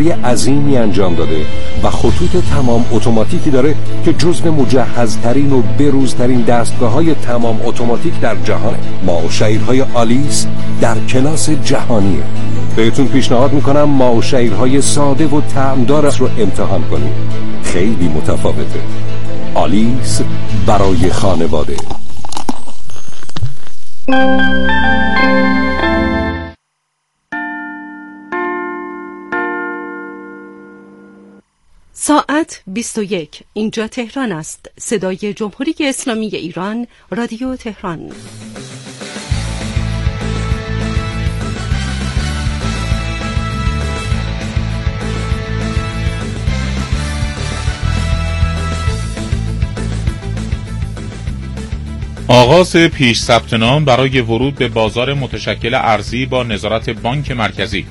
عظیمی انجام داده و خطوط تمام اتوماتیکی داره که جزو مجهزترین و بروزترین دستگاه‌های تمام اتوماتیک در جهانه. ماوشیرهای آلیس در کلاس جهانیه. بهتون پیشنهاد میکنم ماوشیرهای ساده و طعمدار رو امتحان کنید. خیلی متفاوته. آلیس برای خانواده. ساعت 21. اینجا تهران است. صدای جمهوری اسلامی ایران، رادیو تهران. آغاز پیش ثبت نام برای ورود به بازار متشکل ارزی با نظارت بانک مرکزی.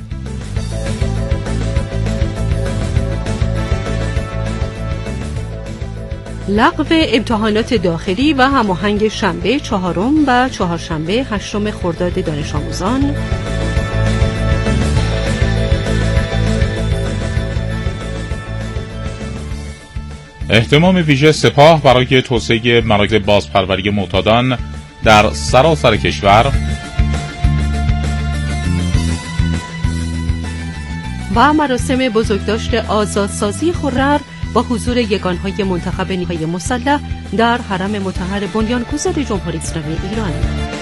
لغو امتحانات داخلی و هماهنگ شنبه 4 و چهارشنبه 8 خرداد دانش آموزان. اهتمام ویژه سپاه برای توسعه مراکز بازپروری معتادان در سراسر کشور. و مراسم بزرگداشت آزادسازی خرر با حضور یگانهای منتخب نیروهای مسلح در حرم مطهر بنیانگذار جمهوری اسلامی ایران.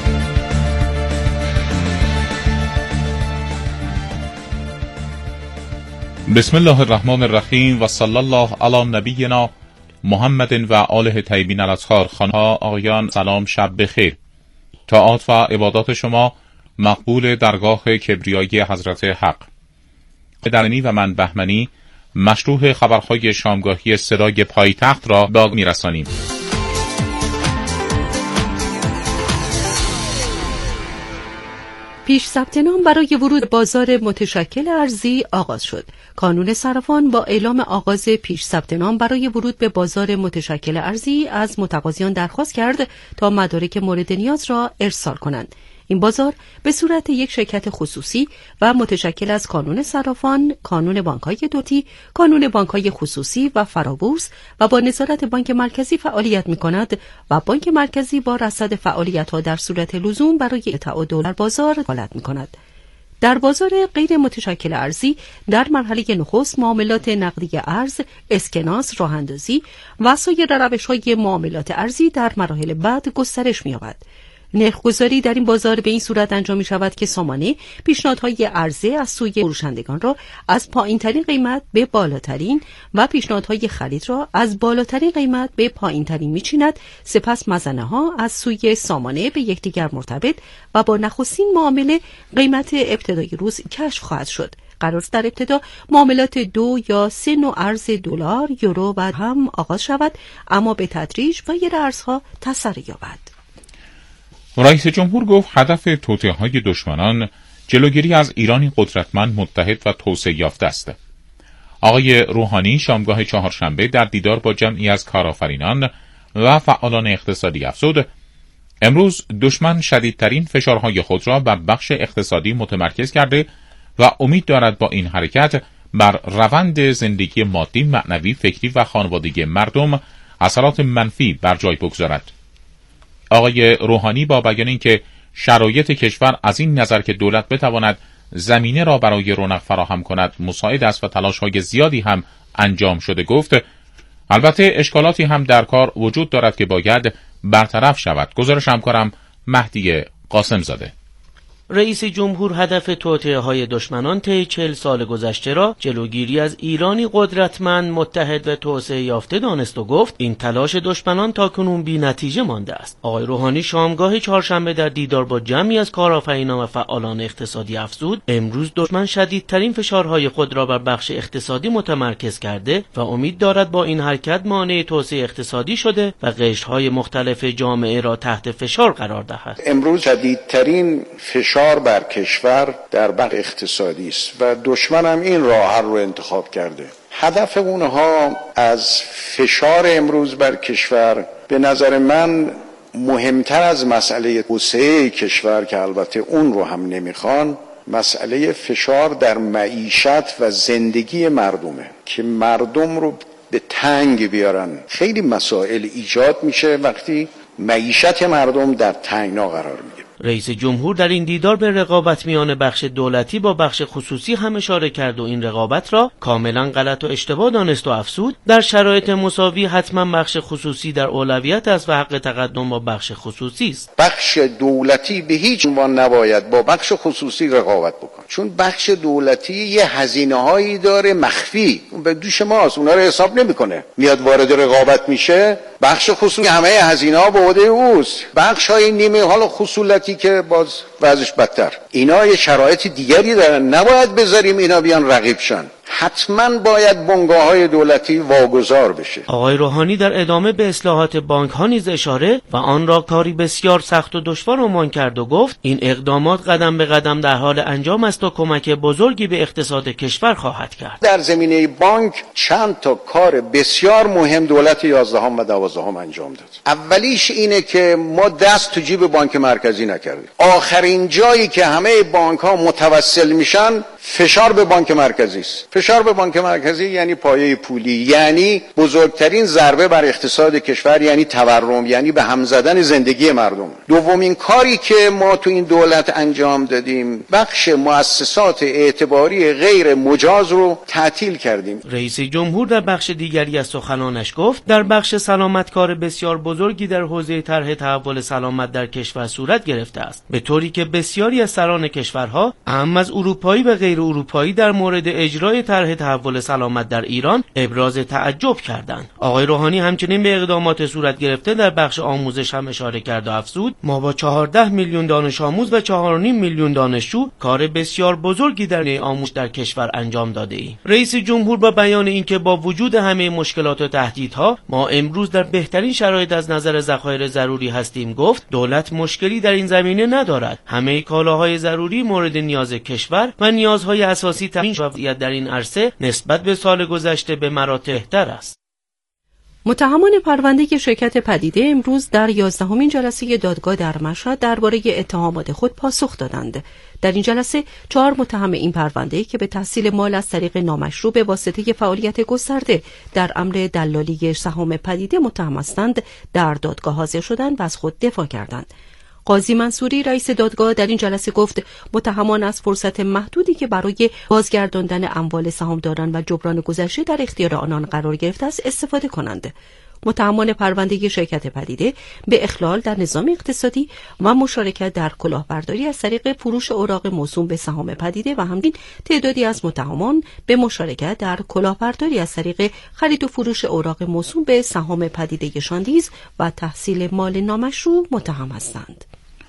بسم الله الرحمن الرحیم و صلی الله علی نبینا محمد و آله طیبین الاطهار. خانها آقایان، سلام، شب بخیر. طاعات و عبادات شما مقبول درگاه کبریایی حضرت حق. درنی و من بهمنی مشروح خبرهای شامگاهی صدای پایتخت را به میرسانیم. پیش ثبت نام برای ورود بازار متشکل ارزی آغاز شد. کانون صرافان با اعلام آغاز پیش ثبت نام برای ورود به بازار متشکل ارزی از متقاضیان درخواست کرد تا مدارک مورد نیاز را ارسال کنند. این بازار به صورت یک شرکت خصوصی و متشکل از کانون صرافان، کانون بانک‌های دوتی، کانون بانک‌های خصوصی و فرابورس و با نظارت بانک مرکزی فعالیت می‌کند و بانک مرکزی با رصد فعالیت‌ها در صورت لزوم برای تعادل در بازار فعالیت می‌کند. در بازار غیر متشکل ارزی در مرحله نخست معاملات نقدی ارز، اسکناس، راه‌اندازی و سایر روش‌های معاملات ارزی در مراحل بعد گسترش می‌یابد. نرخ‌گذاری در این بازار به این صورت انجام می شود که سامانه پیشنهادهای عرضه از سوی فروشندگان را از پایین‌ترین قیمت به بالاترین و پیشنهادهای خرید را از بالاترین قیمت به پایین‌ترین می‌چیند، سپس مزنه‌ها از سوی سامانه به یکدیگر مرتبط و با نخستین معامله قیمت ابتدایی روز کشف خواهد شد. قرار است در ابتدا معاملات 2 یا 3 نوع ارز دلار، یورو و هم آغاز شود، اما به تدریج سایر ارزها تسری یابد. رئیس جمهور گفت هدف توطئه‌های دشمنان جلوگیری از ایرانی قدرتمند، متحد و توسعه یافته است. آقای روحانی شامگاه چهارشنبه در دیدار با جمعی از کارآفرینان و فعالان اقتصادی افزود امروز دشمن شدیدترین فشارهای خود را بر بخش اقتصادی متمرکز کرده و امید دارد با این حرکت بر روند زندگی مادی، معنوی، فکری و خانوادگی مردم اثرات منفی بر جای بگذارد. آقای روحانی با بیان اینکه شرایط کشور از این نظر که دولت بتواند زمینه را برای رونق فراهم کند مساعد است و تلاش‌های زیادی هم انجام شده گفت البته اشکالاتی هم در کار وجود دارد که باید برطرف شود. گزارش همکارم مهدی قاسم زاده. رئیس جمهور هدف توطئه‌های دشمنان طی 40 سال گذشته را جلوگیری از ایرانی قدرتمند، متحد و توسعه یافته دانست و گفت این تلاش دشمنان تاکنون بی نتیجه مانده است. آقای روحانی شامگاه چهارشنبه در دیدار با جمعی از کارآفرینان و فعالان اقتصادی افزود امروز دشمن شدیدترین فشارهای خود را بر بخش اقتصادی متمرکز کرده و امید دارد با این حرکت مانع توسعه اقتصادی شده و قشرهای مختلف جامعه را تحت فشار قرار دهد. امروز شدیدترین فشار بر کشور در بخش اقتصادی است و دشمن هم این راه حل رو انتخاب کرده. هدف اونها از فشار امروز بر کشور به نظر من مهمتر از مسئله توسعه کشور که البته اون رو هم نمیخوان، مسئله فشار در معیشت و زندگی مردمه که مردم رو به تنگ بیارن. خیلی مسائل ایجاد میشه وقتی معیشت مردم در تنگنا قرار میگیره. رئیس جمهور در این دیدار به رقابت میان بخش دولتی با بخش خصوصی هم اشاره کرد و این رقابت را کاملا غلط و اشتباه دانست و افزود در شرایط مساوی حتما بخش خصوصی در اولویت است و حق تقدم با بخش خصوصی است. بخش دولتی به هیچ عنوان نباید با بخش خصوصی رقابت بکنه، چون بخش دولتی یه هزینه‌هایی داره مخفی، اون به دوش ماست، اونا رو حساب نمی‌کنه، میاد وارد رقابت میشه. بخش خصوصی همه هزینه‌ها به عهده اوست. بخش‌های نیمه حالا خصولتی که باز وضعش بدتر، اینا یه شرایط دیگری دارن، نباید بذاریم اینا بیان رقیب شن. حتما باید بنگاه‌های دولتی واگذار بشه. آقای روحانی در ادامه به اصلاحات بانک‌ها نیز اشاره و آن را کاری بسیار سخت و دشوار عنوان کرد و گفت این اقدامات قدم به قدم در حال انجام است و کمک بزرگی به اقتصاد کشور خواهد کرد. در زمینه بانک چند تا کار بسیار مهم دولت 11 و 12 انجام داد. اولیش اینه که ما دست تو جیب بانک مرکزی نکردیم. آخرین جایی که همه بانک‌ها متوسل میشن فشار به بانک مرکزی است. فشار به بانک مرکزی یعنی پایه پولی، یعنی بزرگترین ضربه بر اقتصاد کشور، یعنی تورم، یعنی به هم زدن زندگی مردم. دومین کاری که ما تو این دولت انجام دادیم بخش مؤسسات اعتباری غیر مجاز رو تعطیل کردیم. رئیس جمهور در بخش دیگری از سخنانش گفت در بخش سلامت کار بسیار بزرگی در حوزه طرح تحول سلامت در کشور صورت گرفته است، به طوری که بسیاری از سران کشورها اهم از اروپایی و غیر اروپایی در مورد اجرای طرح تحول سلامت در ایران ابراز تعجب کردند. آقای روحانی همچنین به اقدامات صورت گرفته در بخش آموزش هم اشاره کرد و افزود ما با 14 میلیون دانش آموز و 4.5 میلیون دانشجو کار بسیار بزرگی در آموزش در کشور انجام داده ایم. رئیس جمهور با بیان اینکه با وجود همه مشکلات و تهدیدها ما امروز در بهترین شرایط از نظر ذخایر ضروری هستیم گفت دولت مشکلی در این زمینه ندارد. همه کالاهای ضروری مورد نیاز کشور و نیازهای اساسی تامین شده در این عرصه نسبت به سال گذشته به مراتب بهتر است. متهمان پرونده شرکت پدیده امروز در 11مین جلسه دادگاه در مشهد درباره اتهامات خود پاسخ دادند. در این جلسه 4 متهم این پرونده که به تحصیل مال از طریق نامشروع به واسطه فعالیت گسترده در امر دلالی سهام پدیده متهم هستند در دادگاه حاضر شدند و از خود دفاع کردند. قاضی منصوری رئیس دادگاه در این جلسه گفت متهمان از فرصت محدودی که برای بازگرداندن اموال سهامداران و جبران گذشته در اختیار آنان قرار گرفته است استفاده کنند. متهمان پرونده شرکت پدیده به اخلال در نظام اقتصادی و مشارکت در کلاهبرداری از طریق فروش اوراق موسوم به سهام پدیده و همچنین تعدادی از متهمان به مشارکت در کلاهبرداری از طریق خرید و فروش اوراق موسوم به سهام پدیده شاندیز و تحصیل مال نامشروع متهم هستند.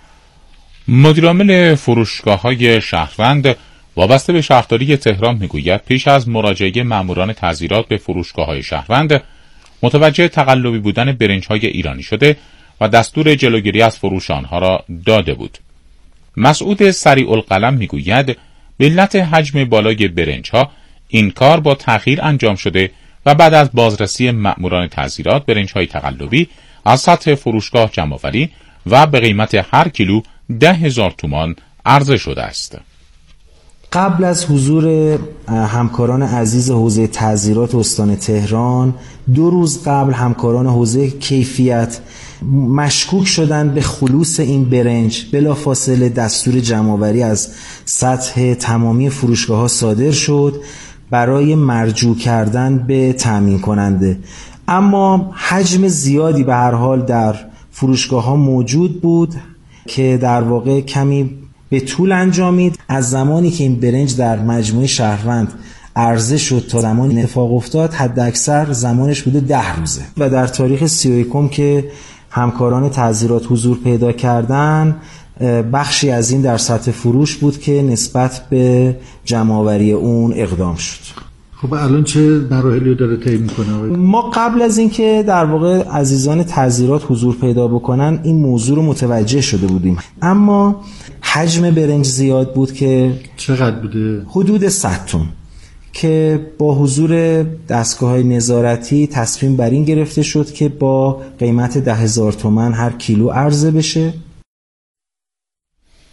مدیرعامل فروشگاه‌های شهروند وابسته به شهرداری تهران میگوید پیش از مراجعه ماموران تعزیرات به فروشگاه‌های شهروند متوجه تقلبی بودن برنج‌های ایرانی شده و دستور جلوگیری از فروش آنها را داده بود. مسعود سریع القلم میگوید به علت حجم بالای برنج‌ها این کار با تأخیر انجام شده و بعد از بازرسی ماموران تعزیرات برنج‌های تقلبی از سطح فروشگاه جمع‌آوری و به قیمت هر کیلو 10,000 تومان عرضه شده است. قبل از حضور همکاران عزیز حوزه تعزیرات استان تهران 2 روز قبل همکاران حوزه کیفیت مشکوک شدند به خلوص این برنج. بلافاصله دستور جمع‌آوری از سطح تمامی فروشگاه‌ها صادر شد برای مرجوع کردن به تامین کننده، اما حجم زیادی به هر حال در فروشگاه‌ها موجود بود که در واقع کمی به طول انجامید. از زمانی که این برنج در مجموعه شهروند عرضه شد تا زمان اتفاق افتاد حد اکثر زمانش بوده 10 روزه و در تاریخ 31 که همکاران تعزیرات حضور پیدا کردن بخشی از این در سطح فروش بود که نسبت به جمع‌آوری اون اقدام شد. خب الان چه مراحلی داره طی میکنه؟ ما قبل از اینکه در واقع عزیزان تعزیرات حضور پیدا بکنن این موضوع رو متوجه شده بودیم، اما حجم برنج زیاد بود که چقدر بوده؟ حدود 100 تن که با حضور دستگاه‌های نظارتی تصمیم بر این گرفته شد که با قیمت 10,000 تومان هر کیلو عرضه بشه.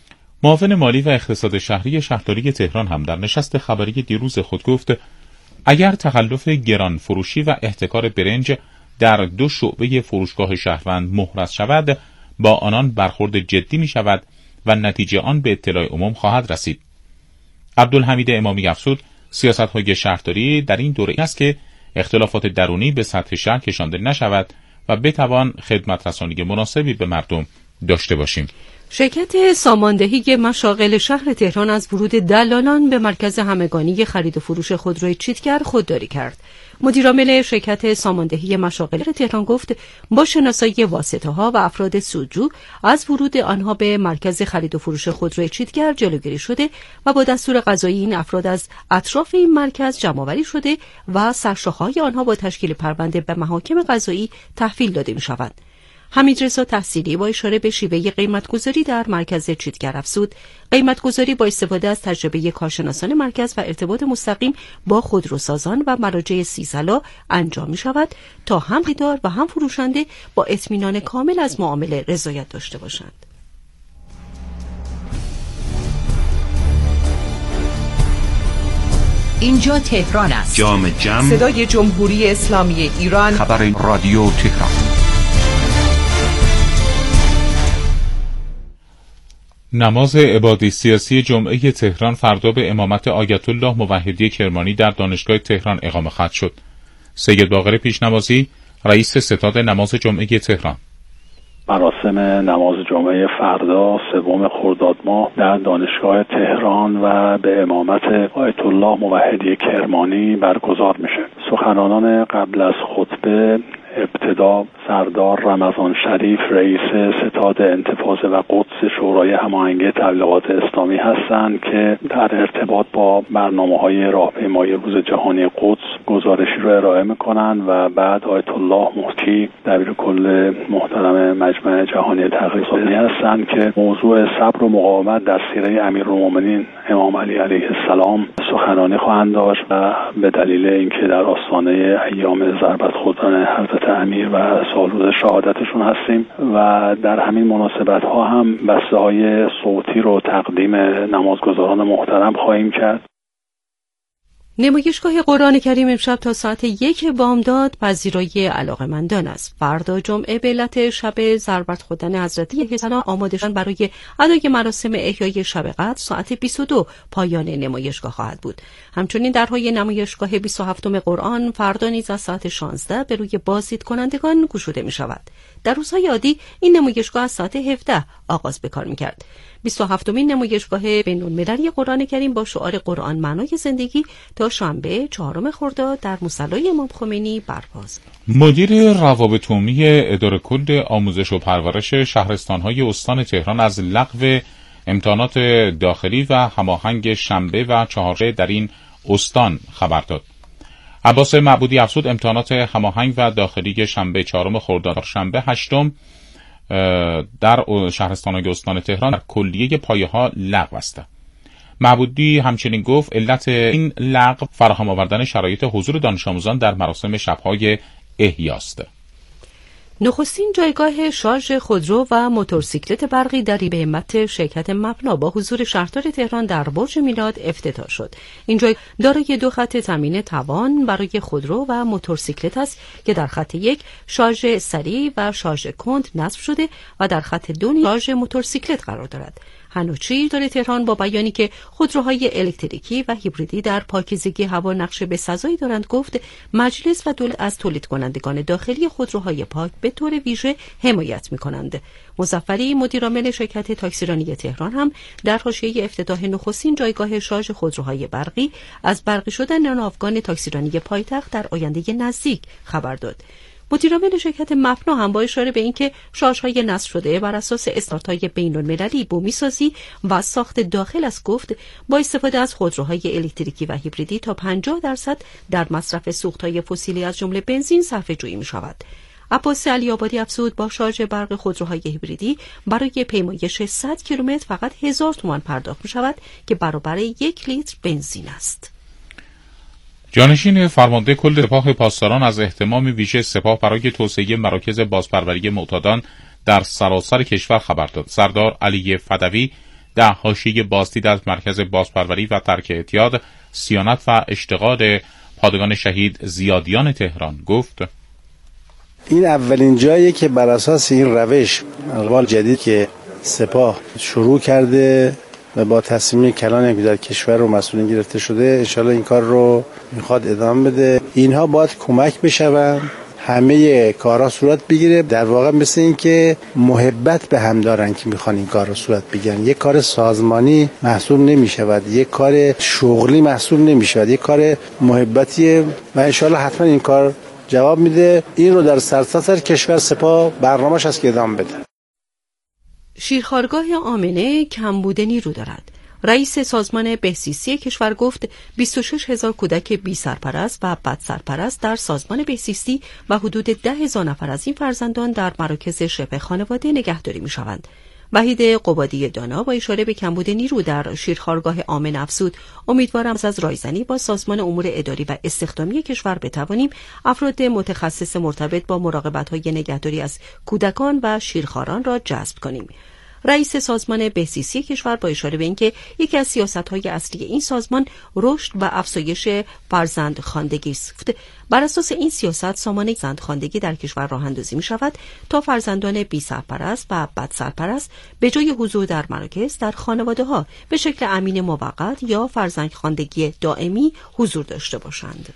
معاون مالی و اقتصاد شهری شهرداری تهران هم در نشست خبری دیروز خود گفت اگر تخلف گران فروشی و احتکار برنج در 2 شعبه فروشگاه شهروند محرز شود، با آنان برخورد جدی می شود و نتیجه آن به اطلاع عموم خواهد رسید. عبدالحمید امامی افزود سیاست‌های شهرداری در این دوره است که اختلافات درونی به سطح شهر کشانده نشود و بتوان خدمت رسانی مناسبی به مردم داشته باشیم. شرکت ساماندهی مشاغل شهر تهران از ورود دلالان به مرکز همگانی خرید و فروش خودروی چیتگر خودداری کرد. مدیرعامل شرکت ساماندهی مشاغل تهران گفت با شناسایی واسطه‌ها و افراد سودجو از ورود آنها به مرکز خرید و فروش خودروی چیتگر جلوگیری شده و با دستور قضایی این افراد از اطراف این مرکز جمع‌آوری شده و سرشاخه‌های آنها با تشکیل پرونده به محاکم قضایی تحویل داده می‌شوند. حمیدرضا تحصیلی با اشاره به شیوه قیمتگذاری در مرکز چیتگر افزود قیمتگذاری با استفاده از تجربه کارشناسان مرکز و ارتباط مستقیم با خودروسازان و مراجع سیزلا انجام می شود تا هم خریدار و هم فروشنده با اطمینان کامل از معامله رضایت داشته باشند. اینجا تهران است. جام جم، صدای جمهوری اسلامی ایران، خبر رادیو تهران. نماز عبادی سیاسی جمعه تهران فردا به امامت آیت الله موحدی کرمانی در دانشگاه تهران اقامه خواهد شد. سید باقر پیشنمازی رئیس ستاد نماز جمعه تهران: مراسم نماز جمعه فردا 3 خرداد ماه در دانشگاه تهران و به امامت آیت الله موحدی کرمانی برگزار میشه. سخنرانان قبل از خطبه ابتدا سردار رمضان شریف رئیس ستاد انتفاضه و قدس شورای هماهنگی تبلیغات اسلامی هستند که در ارتباط با برنامه‌های راهپیمایی روز جهانی قدس گزارشی رو ارائه می‌کنند و بعد آیت الله مفتی دبیر کل محترم مجمع جهانی تحقیق اسلامی هستند که موضوع صبر و مقاومت در سیره امیرالمومنین امام علی علیه السلام سخنرانی خواهند داشت و به دلیل اینکه در آستانه ایام ضربت خودران حضرت امیر و سالروز شهادتشون هستیم و در همین مناسبت ها هم بسته های صوتی رو تقدیم نمازگزاران محترم خواهیم کرد. نمایشگاه قرآن کریم امشب تا ساعت 1 بامداد پذیرای علاقه‌مندان است. فردا جمعه به علت شب ضربت خوردن حضرت السلام آماده شدن برای ادای مراسم احیای شب قدر ساعت 22 پایان نمایشگاه خواهد بود. همچنین درهای نمایشگاه 27 قرآن فردا نیز از ساعت 16 به روی بازدید کنندگان گشوده می شود. در روزهای عادی این نمایشگاه از ساعت 17 آغاز به کار می کرد. 27مین نمایشگاه بین‌المللی قرآن کریم با شعار قرآن معنای زندگی تا شنبه 4 خرداد در مصلی امام خمینی برپاست. مدیر روابط عمومی اداره کل آموزش و پرورش شهرستان‌های استان تهران از لغو امتحانات داخلی و هماهنگ شنبه و چهارشنبه در این استان خبر داد. عباس معبودی افزود امتحانات هماهنگ و داخلی شنبه 4 خرداد شنبه 8 در شهرستان‌های استان تهران در کلیه پایه‌ها لغو است. معبودی همچنین گفت علت این لغو فراهم آوردن شرایط حضور دانش آموزان در مراسم شب‌های احیاست. نخستین جایگاه شارژ خودرو و موتورسیکلت برقی در به همت شرکت مپنا با حضور شهردار تهران در برج میلاد افتتاح شد. این جایگاه دارای 2 خط تامین توان برای خودرو و موتورسیکلت است که در خط 1 شارژ سریع و شارژ کند نصب شده و در خط 2 شارژ موتورسیکلت قرار دارد. هنوچی داره تهران با بیانی که خودروهای الکتریکی و هیبریدی در پاکیزگی هوا نقش بسزایی دارند گفت مجلس و دولت از تولید کنندگان داخلی خودروهای پاک به طور ویژه حمایت می‌کنند. مظفری مدیرعامل شرکت تاکسیرانی تهران هم در حاشیه افتتاح نخستین جایگاه شارژ خودروهای برقی از برقی شدن ناوگان تاکسیرانی پایتخت در آینده نزدیک خبر داد. مدیرعامل شرکت مپنا هم با اشاره به اینکه شارژهای نصب شده بر اساس استانداردهای بین‌المللی بومی‌سازی و ساخت داخل است گفت با استفاده از خودروهای الکتریکی و هیبریدی تا 50% در مصرف سوختهای فسیلی از جمله بنزین صرفه‌جویی می‌شود. عباس علی‌آبادی افزود با شارژ برق خودروهای هیبریدی برای پیمایش 100 کیلومتر فقط 1000 تومان پرداخت می‌شود که برابر 1 لیتر بنزین است. جانشین فرمانده کل سپاه پاسداران از اهتمام ویژه سپاه برای توسعه مراکز بازپروری معتادان در سراسر کشور خبر داد. سردار علی فدوی در حاشیه بازدید از مرکز بازپروری و ترک اعتیاد، صیانت و اشتغال پادگان شهید زیادیان تهران گفت: این اولین جاییه که بر اساس این روش اقبال جدید که سپاه شروع کرده و با تصمیم کلان در کشور و مسئولین گرفته شده، انشالله این کار رو میخواد ادامه بده. اینها باید کمک بشون همه کارها صورت بگیره. در واقع مثل این که محبت به هم دارن که میخوان این کار رو صورت بگیرن. یک کار سازمانی محسوب نمیشود، یک کار شغلی محسوب نمیشود، یک کار محبتیه و انشالله حتما این کار جواب میده. این رو در سرتاسر کشور سپاه برنامه‌اش هست که ادامه بده. شیرخوارگاه آمنه کمبود نیرو دارد. رئیس سازمان بهزیستی کشور گفت 26,000 کودک بی سرپرست و بد سرپرست در سازمان بهزیستی و حدود 10,000 نفر از این فرزندان در مراکز شبه خانواده نگهداری می شوند. وحید قبادی دانا با اشاره به کمبود نیرو در شیرخوارگاه آمن افزود: امیدوارم از رایزنی با سازمان امور اداری و استخدامی کشور بتوانیم افراد متخصص مرتبط با مراقبت‌های نگهداری از کودکان و شیرخواران را جذب کنیم. رئیس سازمان بهزیستی کشور با اشاره به اینکه یکی از سیاست‌های اصلی این سازمان رشد و افزایش فرزندخواندگی است، بر اساس این سیاست سامانه فرزندخواندگی در کشور راه اندازی می‌شود تا فرزندان بی سرپرست و بد سرپرست به جای حضور در مراکز در خانواده‌ها به شکل امین موقت یا فرزندخواندگی دائمی حضور داشته باشند.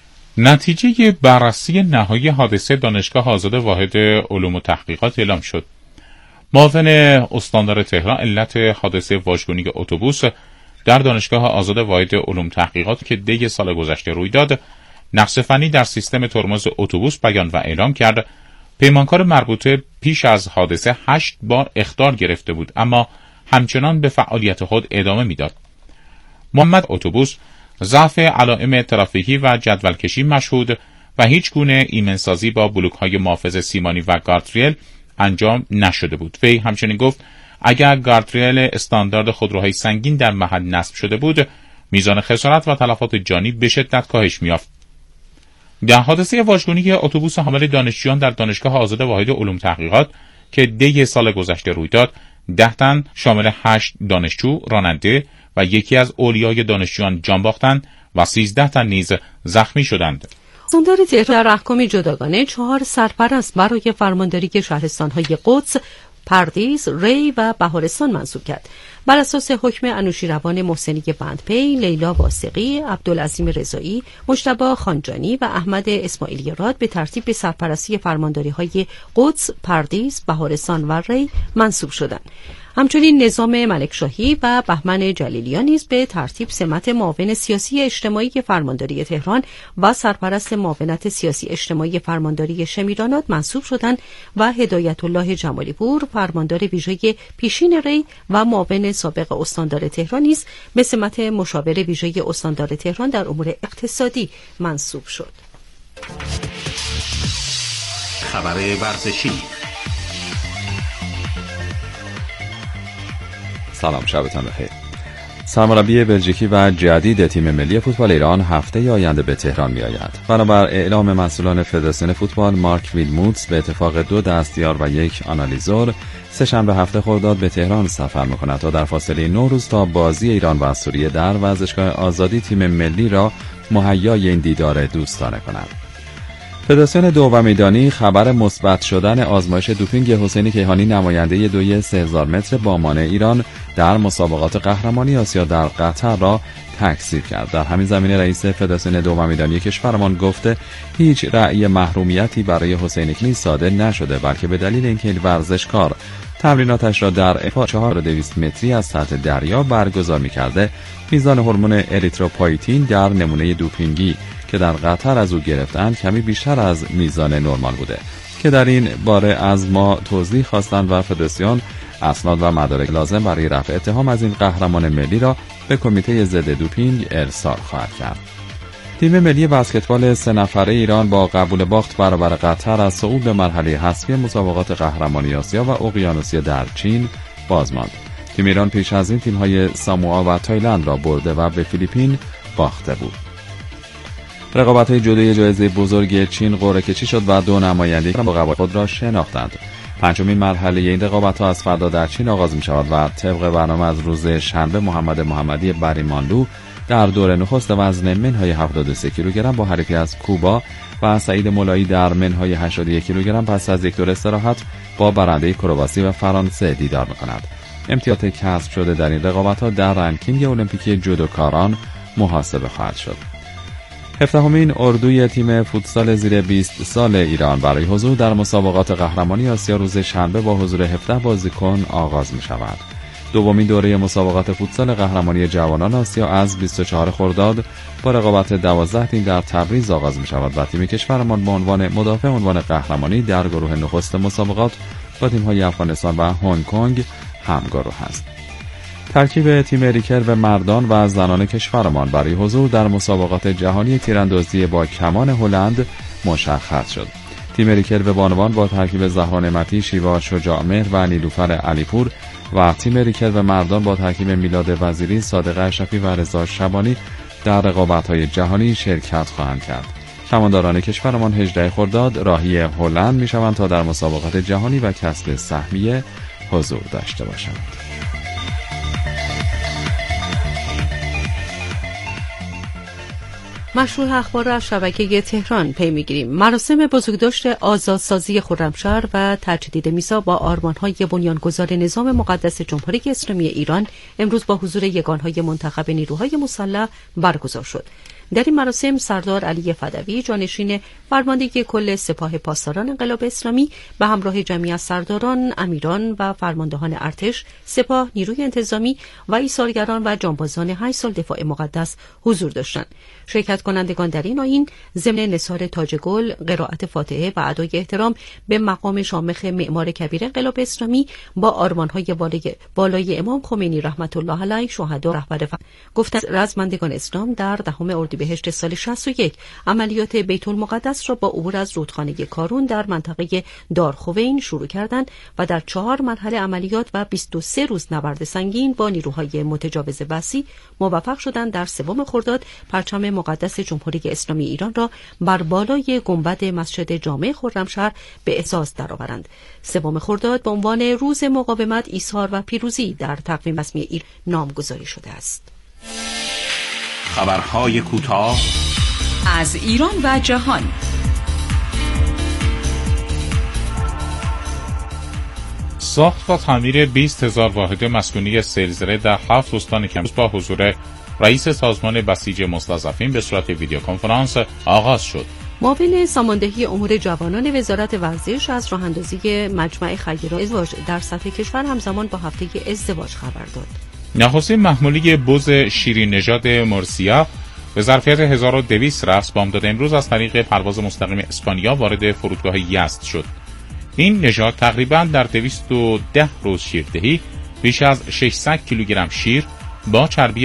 نتیجه بررسی نهایی حادثه دانشگاه آزاد واحد علوم و تحقیقات اعلام شد. معاون استاندار تهران علت حادثه واژگونی اتوبوس در دانشگاه آزاد واحد علوم تحقیقات که دی سال گذشته روی داد، نقص فنی در سیستم ترمز اتوبوس بیان و اعلام کرد. پیمانکار مربوطه پیش از حادثه 8 بار اخطار گرفته بود، اما همچنان به فعالیت خود ادامه میداد. محمد اتوبوس ضعف علائم ترافیکی و جدولکشی مشهود و هیچ گونه ایمنسازی با بلوک‌های محافظ سیمانی و گاردریل انجام نشده بود. وی همچنین گفت اگر گاردریل استاندارد خودروهای سنگین در محل نصب شده بود، میزان خسارت و تلفات جانی به شدت کاهش می‌یافت. در حادثه واژگونی اتوبوس حامل دانشجویان در دانشگاه آزاد واحد علوم تحقیقات که دی سال گذشته روی داد، 10 تن شامل 8 دانشجو، راننده و یکی از اولیای دانشجویان جان باختند و 13 تن نیز زخمی شدند. استاندار تهران در احکامی جداگانه 4 سرپرست برای فرمانداری شهرستان‌های قدس، پردیس، ری و بهارستان منصوب کرد. بر اساس حکم انوشیروان محسنی بندپی، لیلا واسقی، عبدالعظیم رضایی، مجتبی خانجانی و احمد اسماعیلی راد به ترتیب به سرپرستی فرمانداری‌های قدس، پردیس، بهارستان و ری منصوب شدند. همچنین نظام ملکشاهی و بهمن جلیلیان نیز به ترتیب سمت معاون سیاسی اجتماعی فرمانداری تهران و سرپرست معاونت سیاسی اجتماعی فرمانداری شمیرانات منصوب شدند و هدایت الله جمالی پور فرماندار ویژه پیشین ری و معاون سابق استاندار تهران نیز به سمت مشاور ویژه استاندار تهران در امور اقتصادی منصوب شد. خبر ورزشی. سلام، شبتان بخیر. سرمربی بلژیکی و جدید تیم ملی فوتبال ایران هفته آینده به تهران می‌آید. بنابر اعلام مسئولان فدراسیون فوتبال، مارک ویلموتس به اتفاق 2 دستیار و 1 آنالیزور سه‌شنبه 7 خرداد به تهران سفر می‌کند تا در فاصله 9 روز تا بازی ایران و سوریه در ورزشگاه آزادی تیم ملی را مهیای این دیدار دوستانه کند. فدراسیون دو میدانی خبر مثبت شدن آزمایش دوپینگ حسین کیهانی نماینده دوی 3000 متر با مانع ایران در مسابقات قهرمانی آسیا در قطر را تکذیب کرد. در همین زمینه رئیس فدراسیون دو میدانی کشورمان گفته هیچ رأی محرومیتی برای حسین کیهانی صادر نشده، بلکه به دلیل اینکه این ورزشکار تمریناتش را در ارتفاع 4200 متری از سطح دریا برگزار می‌کرده، میزان هورمون اریتروپویتین در نمونه دوپینگی که در قطر از او گرفتند کمی بیشتر از میزان نرمال بوده که در این باره از ما توضیح خواستند و فدراسیون اسناد و مدارک لازم برای رفع اتهام از این قهرمان ملی را به کمیته ضد دوپینگ ارسال خواهد کرد. تیم ملی بسکتبال 3 نفره ایران با قبول باخت برابر قطر از صعود به مرحله حذفی مسابقات قهرمانی آسیا و اقیانوسیه در چین باز ماند. تیم ایران پیش از این تیم‌های ساموآ و تایلند را برده و به فیلیپین باخته بود. رقابت‌های جودویی جایزه بزرگ چین قرعه کشی شد و 2 نماینده رقابت خود را شناختند. پنجمین مرحله این رقابت‌ها از فردا در چین آغاز می‌شود و طبق برنامه از روز شنبه محمد محمدی بریمانلو در دور نخست وزن منهای 73 کیلوگرم با حریفی از کوبا و سعید مولایی در منهای 81 کیلوگرم پس از یک دور استراحت با برنده کرواسی و فرانسه دیدار می‌کند. امتیازات کسب شده در این رقابت‌ها در رنکینگ المپیکی جودوکاران محاسبه خواهد شد. 17مین اردوی تیم فوتسال زیر 20 سال ایران برای حضور در مسابقات قهرمانی آسیا روز شنبه با حضور 17 بازیکن آغاز می‌شود. دومین دوره مسابقات فوتسال قهرمانی جوانان آسیا از 24 خرداد با رقابت 12 تیم در تبریز آغاز می‌شود و تیم کشورمان به عنوان مدافع عنوان قهرمانی در گروه نخست مسابقات با تیم‌های افغانستان و هنگ کنگ همگروه است. ترکیب تیم ریکرو مردان و زنان کشورمان برای حضور در مسابقات جهانی تیراندازی با کمان هلند مشخص شد. تیم ریکرو بانوان با ترکیب زهرا نعمتی، شیوا شجاع‌مهر و نیلوفر علیپور و تیم ریکرو مردان با ترکیب میلاد وزیری، صادق اشرفی و رضا شبانی در رقابت‌های جهانی شرکت خواهند کرد. کمانداران کشورمان 18 خرداد راهی هلند می‌شوند تا در مسابقات جهانی و کسب سهمیه حضور داشته باشند. مشروع اخبار را از شبکه تهران پی می‌گیریم. مراسم بزرگداشت آزادسازی خرمشهر و تجدید میثاق با آرمان‌های بنیانگذار نظام مقدس جمهوری اسلامی ایران امروز با حضور یگان‌های منتخب نیروهای مسلح برگزار شد. در این مراسم سردار علی فدوی جانشین فرماندهی کل سپاه پاسداران انقلاب اسلامی به همراه جمعی از سرداران، امیران و فرماندهان ارتش، سپاه، نیروی انتظامی و ایثارگران و جانبازان 8 سال دفاع مقدس حضور داشتند. شرکت کنندگان در این آیین ضمن نثار تاج گل، قرائت فاتحه و ادای احترام به مقام شامخ معمار کبیر انقلاب اسلامی با آرمان‌های بالای امام خمینی رحمت الله علیه شهدا رهبر گفتند رزمندگان اسلام در 10 اردیبهشت سال 61 عملیات بیت المقدس را با عبور از رودخانه کارون در منطقه دارخوین شروع کردند و در 4 مرحله عملیات و 23 روز نبرد سنگین با نیروهای متجاوز وسیع موفق شدند در 3 خرداد پرچم مقدس جمهوری اسلامی ایران را بر بالای گنبد مسجد جامع خرمشهر به اعزاز درآورند. 3 خرداد به عنوان روز مقاومت، ایثار و پیروزی در تقویم رسمی ایران نامگذاری شده است. خبرهای کوتاه از ایران و جهان. ساخت و تعمیر 20,000 واحد مسکونی سیلزره در 7 استان کمروز با حضور رئیس سازمان بسیج مستضعفین به صورت ویدیو کنفرانس آغاز شد. معاون ساماندهی امور جوانان وزارت ورزش از راه‌اندازی مجمع خیر ازدواج در سطح کشور همزمان با هفته ازدواج خبر داد. نخستین محموله بز شیرین نژاد مرسیا به ظرفیت 1200 رفس بامداد امروز از طریق پرواز مستقیم اسپانیا وارد فرودگاه یزد شد. این نژاد تقریباً در 210 روز شیردهی بیش از 600 کیلوگرم شیر با چربی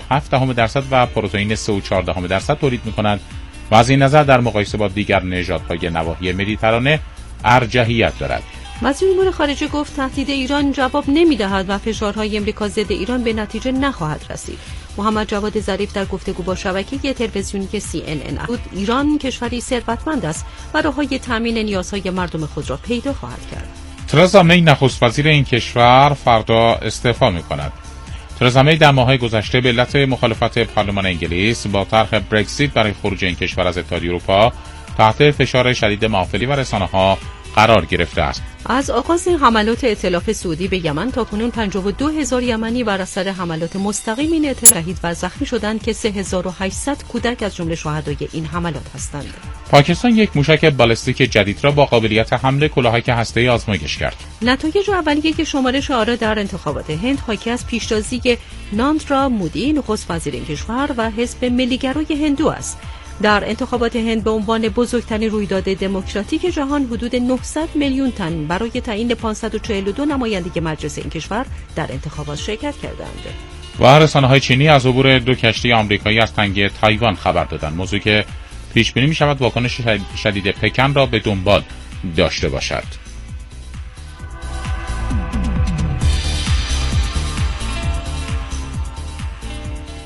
57% و پروتئین 3.4% تولید می‌کند و از این نظر در مقایسه با دیگر نژادهای نواحی مدیترانه ارجحیت دارد. وزیر امور خارجه گفت تهدید ایران جواب نمی‌دهد و فشارهای آمریکا ضد ایران به نتیجه نخواهد رسید. محمد جواد ظریف در گفتگو با شبکه تلویزیونی CNN گفت ایران کشوری ثروتمند است و راه‌های تامین نیازهای مردم خود را پیدا خواهد کرد. ترزا می نخست وزیر این کشور فردا استعفا می‌کند. ترزا می در ماه‌های گذشته به علت مخالفت پارلمان انگلیس با طرح برگزیت برای خروج این کشور از اتحادیه اروپا تحت فشار شدید محافلی و رسانه‌ها قرار گرفته است. از آغاز حملات ائتلاف سعودی به یمن تاکنون 52,000 یمنی بر اثر حملات مستقیم این ائتلاف شهید و زخمی شدند که 3,800 کودک از جمله شهدای این حملات هستند. پاکستان یک موشک بالستیک جدید را با قابلیت حمل کلاهک هسته‌ای آزمایش کرد. نتایج اولیه که شمارش آرا در انتخابات هند حاکی از پیشتازی ناندرا مودی نخست وزیر این کشور و حزب ملیگرای هندو است. در انتخابات هند به عنوان بزرگترین رویداد دموکراتیک جهان حدود 900 میلیون تن برای تعیین 542 نماینده مجلس این کشور در انتخابات شرکت کردند. و رسانه‌های چینی از عبور 2 کشتی آمریکایی از تنگه تایوان خبر دادند، موضوعی که پیش بینی می‌شود واکنش شدید پکن را به دنبال داشته باشد.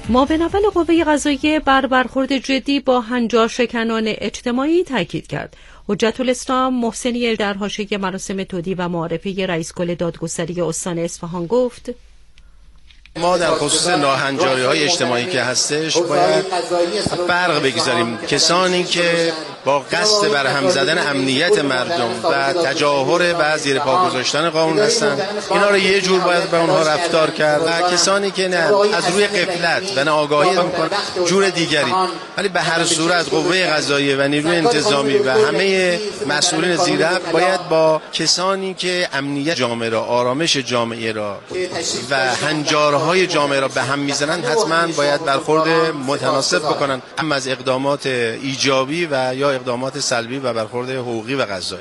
معاون اول قوه قضاییه بر برخورد جدی با هنجارشکنان اجتماعی تاکید کرد. حجت الاسلام محسنی در حاشیه مراسم تودیع و معارفه رئیس کل دادگستری استان اصفهان گفت: ما در خصوص ناهنجاری‌های اجتماعی که هستش باید فرق بگذاریم. کسانی که با قصد برهم زدن امنیت مردم و تجاهر و زیر پا گذاشتن قانون هستند، اینا رو یه جور باید به اونها رفتار کرد و کسانی که نه از روی غفلت و ناآگاهی میکنن جور دیگری. ولی به هر صورت قوه قضاییه و نیروی انتظامی و همه مسئولین زیرک باید با کسانی که امنیت جامعه را، آرامش جامعه را و هنجارهای جامعه را به هم میزنند حتما باید برخورد متناسب بکنن، هم از اقدامات ایجابی و یا اقدامات سلبی و برخورد حقوقی و قضایی.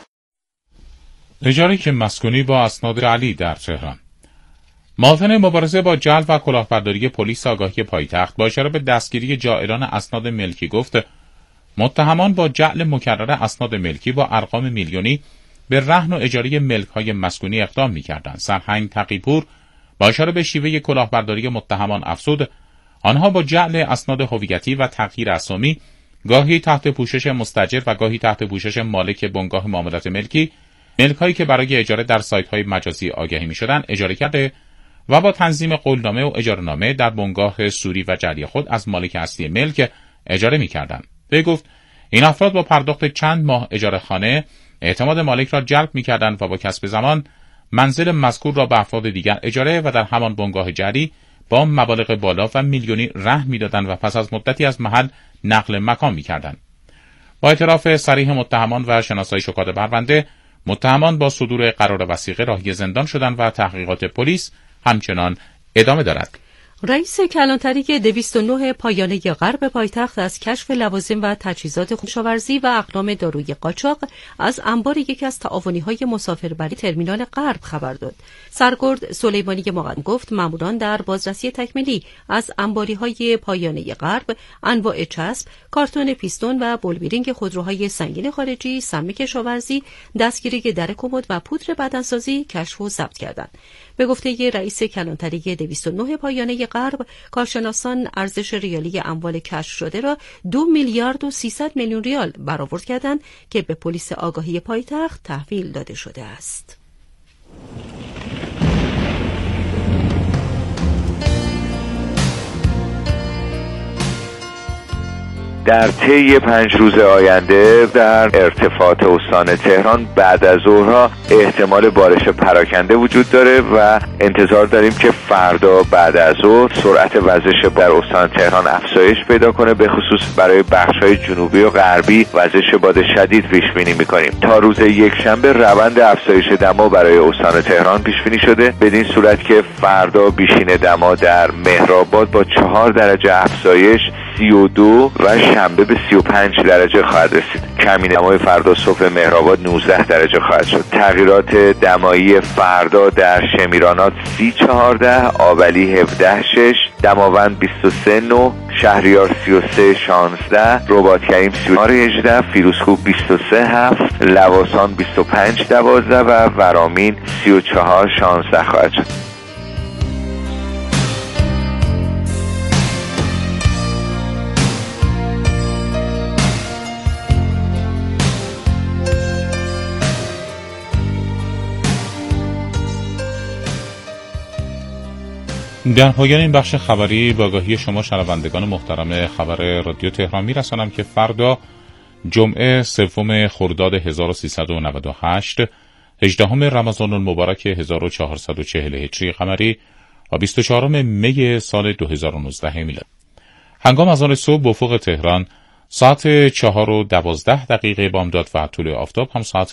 اجاره که مسکونی با اسناد علی در تهران. معاون مبارزه با جعل و کلاهبرداری پلیس آگاهی پایتخت با اشاره به دستگیری جائران اسناد ملکی گفت متهمان با جعل مکرر اسناد ملکی با ارقام میلیونی به رهن و اجاره ملک‌های مسکونی اقدام می‌کردند. سرهنگ تقی‌پور با اشاره به شیوه کلاهبرداری متهمان افزود آنها با جعل اسناد هویتی و تغییر اسامی گاهی تحت پوشش مستاجر و گاهی تحت پوشش مالک بنگاه معاملات ملکی ملک‌هایی که برای اجاره در سایت‌های مجازی آگهی می‌شدند اجاره کرده و با تنظیم قولنامه و اجاره‌نامه در بنگاه سوری و جعلی خود از مالک اصلی ملک اجاره می‌کردند. وی گفت این افراد با پرداخت چند ماه اجاره خانه اعتماد مالک را جلب می‌کردند و با کسب زمان منزل مذکور را به افراد دیگر اجاره و در همان بنگاه جعلی با مبالغ بالا و میلیونی رهن می‌دادند و پس از مدتی از محل نقل مکان می‌کردند. با اعتراف صریح متهمان و شناسایی شکات پرونده، متهمان با صدور قرار وثیقه راهی زندان شدند و تحقیقات پلیس همچنان ادامه دارد. رئیس کلانتری 209 پایانه غرب پایتخت از کشف لوازم و تجهیزات کشاورزی و اقلام داروی قاچاق از انبار یکی از تعاونی‌های مسافربری ترمینال غرب خبر داد. سرگرد سلیمانی مقدم گفت ماموران در بازرسی تکمیلی از انباری‌های پایانه غرب، انواع چسب، کارتون پیستون و بولبیرینگ خودروهای سنگین خارجی، سم کشاورزی، دستگیری در کمد و پودر بدنسازی کشف و ضبط کردند. به گفته رئیس کلانتری 209 پایانه غرب، کارشناسان ارزش ریالی اموال کشف شده را 2 میلیارد و 300 میلیون ریال برآورد کردند که به پلیس آگاهی پایتخت تحویل داده شده است. در طی 5 روز آینده در ارتفاعات استان تهران بعد از ظهرها احتمال بارش پراکنده وجود داره و انتظار داریم که فردا بعد از ظهر سرعت وزش در استان تهران افزایش پیدا کنه، به خصوص برای بخش‌های جنوبی و غربی وزش باد شدید پیش بینی می‌کنیم. تا روز یکشنبه روند افزایش دما برای استان تهران پیش بینی شده، بدین صورت که فردا بیشین دما در مهرآباد با 4 درجه افزایش 32 و شنبه به 35 درجه خواهد رسید. کمین دمای فردا صبح مهرآباد 19 درجه خواهد شد. تغییرات دمایی فردا در شمیرانات 30-14، آولی 17-6، دماوند 23-9، شهریار 33-16، رباطکریم 34-18، فیروزکوه 23-7، لواسان 25-12 و ورامین 34-16 خواهد شد. در پایان این بخش خبری با آگاهی شما شنوندگان محترم خبر رادیو تهران میرسانم که فردا جمعه 3 خرداد 1398 18 رمضان المبارک 1440 هجری قمری و 24 می سال 2019 میلادی، هنگام اذان صبح به افق تهران ساعت 4:12 بامداد و طول آفتاب هم ساعت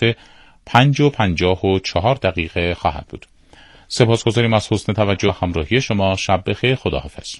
5:54 خواهد بود. سپاسگزاریم از حسن توجه همراهی شما. شب بخیر. خداحافظ.